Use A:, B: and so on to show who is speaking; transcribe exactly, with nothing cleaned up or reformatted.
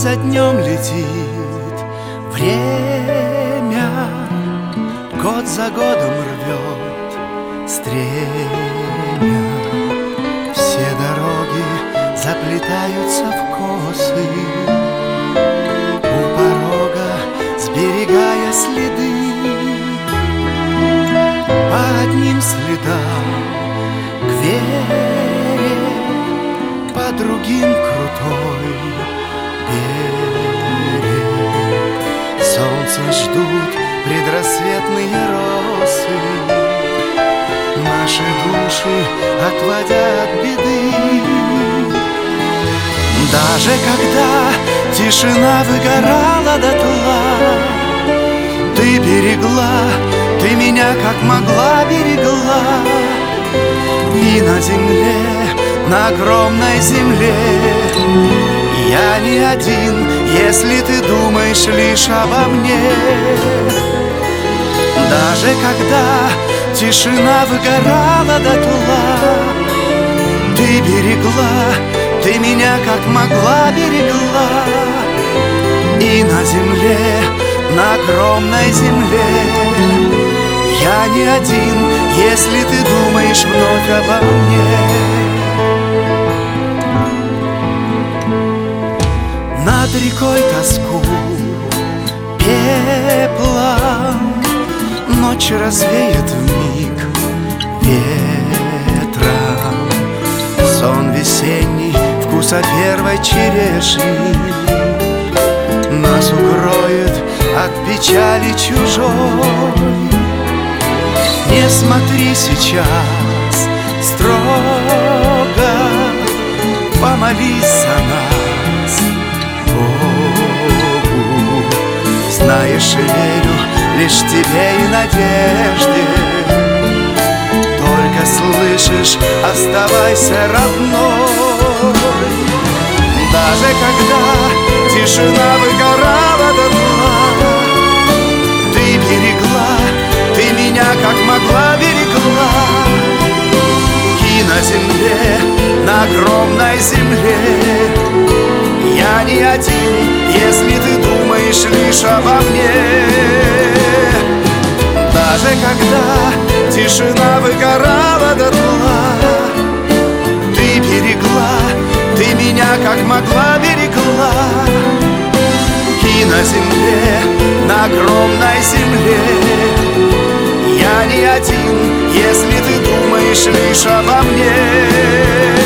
A: за днем летит время, год за годом рвет стремя. Все дороги заплетаются в косы, у порога сберегая следы. По одним следам к вере, по другим крутой берег. Солнце ждут предрассветные росы, наши души отводя от беды. Даже когда тишина выгорала дотла, ты берегла, ты меня как могла берегла. И на земле, на огромной земле, я не один, если ты думаешь лишь обо мне. Даже когда тишина выгорала дотла, ты берегла, ты меня как могла берегла. И на земле, на огромной земле, я не один, если ты думаешь вновь обо мне. Над рекой тоску пеплом ночь развеет вмиг ветром. Сон весенний вкуса первой черешни нас укроет от печали чужой. Не смотри сейчас строго, помолись за нас Богу. Знаешь, верю лишь тебе и надежде. Только слышишь, оставайся родной. Даже когда тишина выгорала дотла, ты берегла, ты меня как могла берегла. И на земле, на огромной земле, я не один, если ты думаешь лишь обо мне. Даже когда тишина выгорала дотла, ты берегла, ты меня как могла берегла. И на земле, на огромной земле, я не один, если ты думаешь лишь обо мне.